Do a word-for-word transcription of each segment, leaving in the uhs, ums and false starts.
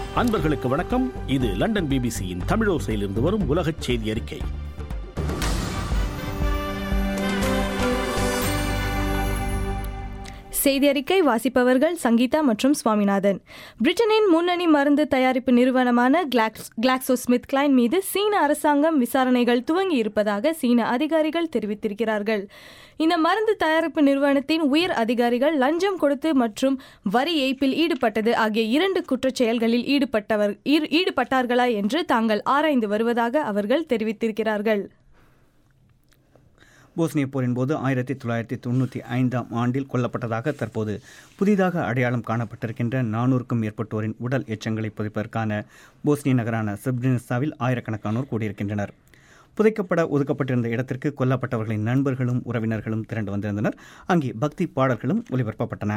அன்பர்களுக்கு வணக்கம். இது லண்டன் பிபிசியின் தமிழோசையிலிருந்து வரும் உலகச் செய்தி அறிக்கை. செய்தி அறிக்கை வாசிப்பவர்கள் சங்கீதா மற்றும் சுவாமிநாதன். பிரிட்டனின் முன்னணி மருந்து தயாரிப்பு நிறுவனமான கிளாக்ஸோஸ்மித்கிளைன் மீது சீன அரசாங்கம் விசாரணைகள் துவங்கி இருப்பதாக சீன அதிகாரிகள் தெரிவித்திருக்கிறார்கள். இந்த மருந்து தயாரிப்பு நிறுவனத்தின் உயர் அதிகாரிகள் லஞ்சம் கொடுத்து மற்றும் வரி ஏய்ப்பில் ஈடுபட்டது ஆகிய இரண்டு குற்றச் செயல்களில் ஈடுபட்டவர் ஈடுபட்டார்களா என்று தாங்கள் ஆராய்ந்து வருவதாக அவர்கள் தெரிவித்திருக்கிறார்கள். போஸ்னிய போரின் போது ஆயிரத்தி தொள்ளாயிரத்தி தொண்ணூற்றி ஐந்தாம் ஆண்டில் கொல்லப்பட்டதாக தற்போது புதிதாக அடையாளம் காணப்பட்டிருக்கின்ற நானூறுக்கும் மேற்பட்டோரின் உடல் எச்சங்களை புதைப்பதற்கான போஸ்னிய நகரான செப்ரினிசாவில் ஆயிரக்கணக்கானோர் கூடியிருக்கின்றனர். புதைக்கப்பட ஒதுக்கப்பட்டிருந்த இடத்திற்கு கொல்லப்பட்டவர்களின் நண்பர்களும் உறவினர்களும் திரண்டு வந்திருந்தனர். அங்கே பக்தி பாடல்களும் ஒலிபரப்பப்பட்டன.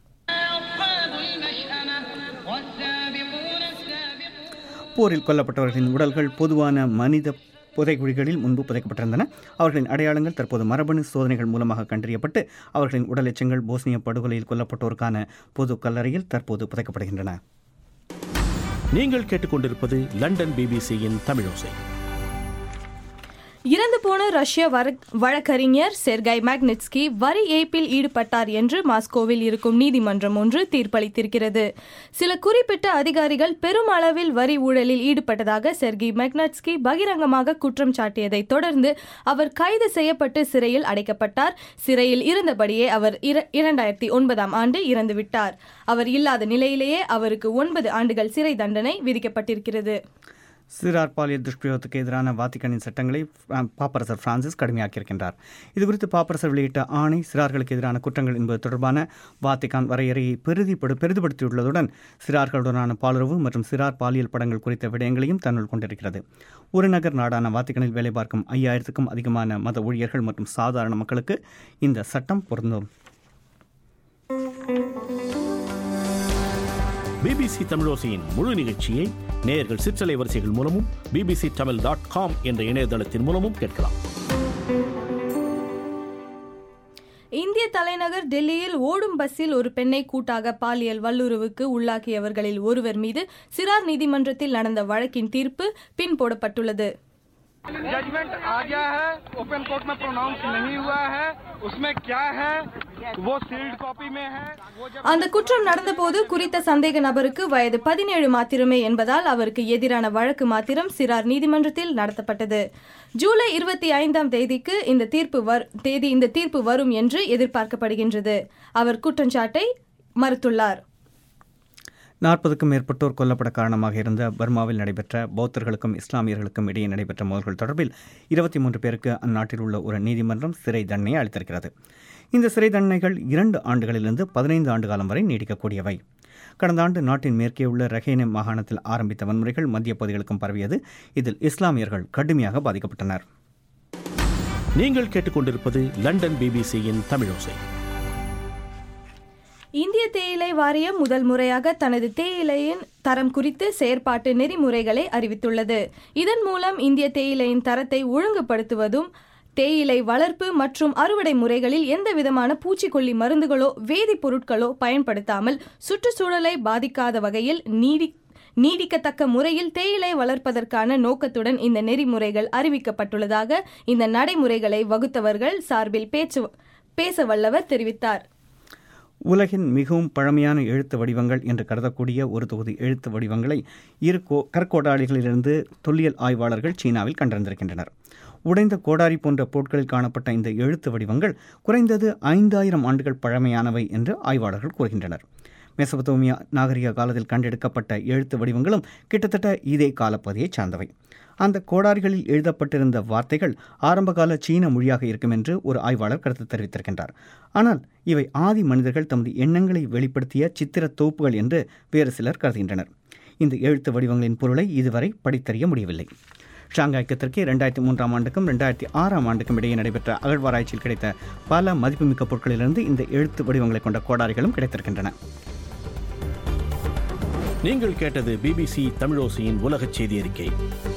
போரில் கொல்லப்பட்டவர்களின் உடல்கள் பொதுவான மனித புதைகுழிகளில் முன்பு புதைக்கப்பட்டிருந்தன. அவர்களின் அடையாளங்கள் தற்போது மரபணு சோதனைகள் மூலமாக கண்டறியப்பட்டு அவர்களின் உடல் எச்சங்கள் போஸ்னிய படுகொலையில் கொல்லப்பட்டோருக்கான பொது கல்லறையில் தற்போது புதைக்கப்படுகின்றன. நீங்கள் கேட்டுக்கொண்டிருப்பது லண்டன் பிபிசியின் தமிழோசை. இறந்து போன ரஷ்ய வழக்கறிஞர் செர்கை மேக்னிட்ஸ்கி வரி ஏய்ப்பில் ஈடுபட்டார் என்று மாஸ்கோவில் இருக்கும் நீதிமன்றம் ஒன்று தீர்ப்பளித்திருக்கிறது. சில குறிப்பிட்ட அதிகாரிகள் பெரும் அளவில் வரி ஊழலில் ஈடுபட்டதாக செர்கி மேக்னிட்ஸ்கி பகிரங்கமாக குற்றம் சாட்டியதை தொடர்ந்து அவர் கைது செய்யப்பட்டு சிறையில் அடைக்கப்பட்டார். சிறையில் இருந்தபடியே அவர் இரண்டாயிரத்தி ஒன்பதாம் ஆண்டு இறந்துவிட்டார். அவர் இல்லாத நிலையிலேயே அவருக்கு ஒன்பது ஆண்டுகள் சிறை தண்டனை விதிக்கப்பட்டிருக்கிறது. சிறார் பாலியல் துஷ்பிரயோகத்துக்கு எதிரான வாத்திகனின் சட்டங்களை பாப்பரசர் பிரான்சிஸ் கடுமையாக்கியிருக்கின்றார். இதுகுறித்து பாப்பரசர் வெளியிட்ட ஆணை சிறார்களுக்கு எதிரான குற்றங்கள் என்பது தொடர்பான வாத்திகான் வரையறையை பெரிதிப்படு பெரிதுபடுத்தியுள்ளதுடன் சிறார்களுடனான பாலுறவு மற்றும் சிறார் பாலியல் படங்கள் குறித்த விடயங்களையும் தன்னுள் கொண்டிருக்கிறது. ஒரு நகர் நாடான வாத்திகனில் வேலை பார்க்கும் ஐயாயிரத்துக்கும் அதிகமான மத ஊழியர்கள் மற்றும் சாதாரண மக்களுக்கு இந்த சட்டம் பொருந்தும். பிபிசி தமிழோசையின் முழு நிகழ்ச்சியை நேயர்கள் சிற்றலை வரிசைகள் மூலமும் பிபிசி தமிழ் டாட் காம் என்ற இணையதளத்தின் மூலமும் கேட்கலாம். இந்திய தலைநகர் டெல்லியில் ஓடும் பஸ்ஸில் ஒரு பெண்ணை கூட்டாக பாலியல் வல்லுறவுக்கு உள்ளாக்கியவர்களில் ஒருவர் மீது சிறார் நீதிமன்றத்தில் நடந்த வழக்கின் தீர்ப்பு பின் போடப்பட்டுள்ளது. जजमेंट आ गया है, ओपन कोर्ट में प्रोनाउंस नहीं हुआ है, उसमें क्या है वो सील्ड कॉपी में है. அந்த குற்றம் நடந்தபோது குறித்த சந்தேக நபருக்கு வயது பதினேழு மாத்திரமே என்பதால் அவருக்கு எதிரான வழக்கு மாத்திரம் சிறார் நீதிமன்றத்தில் நடத்தப்பட்டது. ஜூலை இருபத்தி ஐந்தாம் தேதிக்கு இந்த தீர்ப்பு தேதி இந்த தீர்ப்பு வரும் என்று எதிர்பார்க்கப்படுகின்றது. அவர் குற்றச்சாட்டை மறுத்துள்ளார். நாற்பதுக்கும் மேற்பட்டோர் கொல்லப்பட காரணமாக இருந்த பர்மாவில் நடைபெற்ற பௌத்தர்களுக்கும் இஸ்லாமியர்களுக்கும் இடையே நடைபெற்ற மோதல்கள் தொடர்பில் இருபத்தி மூன்று பேருக்கு அந்நாட்டில் உள்ள ஒரு நீதிமன்றம் சிறை தண்டனை அளித்திருக்கிறது. இந்த சிறை தண்டனைகள் இரண்டு ஆண்டுகளிலிருந்து பதினைந்து ஆண்டு காலம் வரை நீடிக்கக்கூடியவை. கடந்த ஆண்டு நாட்டின் மேற்கே உள்ள ரஹேனே மாகாணத்தில் ஆரம்பித்த வன்முறைகள் மத்திய பகுதிகளுக்கும் பரவியது. இதில் இஸ்லாமியர்கள் கடுமையாக பாதிக்கப்பட்டனர். நீங்கள் கேட்டுக்கொண்டிருப்பது லண்டன் பிபிசியின் தமிழோசை. இந்திய தேயிலை வாரியம் முதல் முறையாக தனது தேயிலையின் தரம் குறித்து செயற்பாட்டு நெறிமுறைகளை அறிவித்துள்ளது. இதன் மூலம் இந்திய தேயிலையின் தரத்தை ஒழுங்குபடுத்துவதும் தேயிலை வளர்ப்பு மற்றும் அறுவடை முறைகளில் எந்தவிதமான பூச்சிக்கொல்லி மருந்துகளோ வேதிப்பொருட்களோ பயன்படுத்தாமல் சுற்றுச்சூழலை பாதிக்காத வகையில் நீடி நீடிக்கத்தக்க முறையில் தேயிலை வளர்ப்பதற்கான நோக்கத்துடன் இந்த நெறிமுறைகள் அறிவிக்கப்பட்டுள்ளதாக இந்த நடைமுறைகளை வகுத்தவர்கள் சார்பில் பேச்சு பேச வல்லவர் தெரிவித்தார். உலகின் மிகவும் பழமையான எழுத்து வடிவங்கள் என்று கருதக்கூடிய ஒரு தொகுதி எழுத்து வடிவங்களை இரு கோ கற்கோடாரிகளிலிருந்து தொல்லியல் ஆய்வாளர்கள் சீனாவில் கண்டறிந்திருக்கின்றனர். உடைந்த கோடாரி போன்ற பொருட்களில் காணப்பட்ட இந்த எழுத்து வடிவங்கள் குறைந்தது ஐந்தாயிரம் ஆண்டுகள் பழமையானவை என்று ஆய்வாளர்கள் கூறுகின்றனர். மெசபத்தோமியா நாகரிக காலத்தில் கண்டெடுக்கப்பட்ட எழுத்து வடிவங்களும் கிட்டத்தட்ட இதே காலப்பகுதியை சார்ந்தவை. அந்த கோடாரிகளில் எழுதப்பட்டிருந்த வார்த்தைகள் ஆரம்பகால சீன மொழியாக இருக்கும் என்று ஒரு ஆய்வாளர் கருத்து தெரிவித்திருக்கின்றார். ஆனால் இவை ஆதி மனிதர்கள் தமது எண்ணங்களை வெளிப்படுத்திய சித்திர தொகுப்புகள் என்று வேறு சிலர் கருதுகின்றனர். இந்த எழுத்து வடிவங்களின் பொருளை இதுவரை படித்தறிய முடியவில்லை. ஷாங்காய் தெற்கே இரண்டாயிரத்தி மூன்றாம் ஆண்டுக்கும் இரண்டாயிரத்தி ஆறாம் ஆண்டுக்கும் இடையே நடைபெற்ற அகழ்வாராய்ச்சியில் கிடைத்த பல மதிப்புமிக்க பொருட்களிலிருந்து இந்த எழுத்து வடிவங்களை கொண்ட கோடாரிகளும் கிடைத்திருக்கின்றன. நீங்கள் கேட்டது பிபிசி தமிழோசையின் உலகச் செய்தி அறிக்கை.